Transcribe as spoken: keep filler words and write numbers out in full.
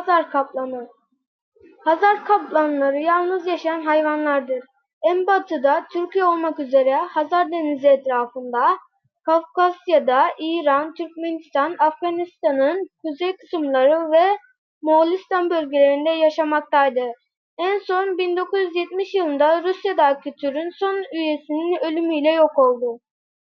Hazar kaplanı. Hazar kaplanları yalnız yaşayan hayvanlardır. En batıda Türkiye olmak üzere Hazar Denizi etrafında, Kafkasya'da, İran, Türkmenistan, Afganistan'ın kuzey kısımları ve Moğolistan bölgelerinde yaşamaktaydı. En son bin dokuz yüz yetmiş yılında Rusya'daki türün son üyesinin ölümüyle yok oldu.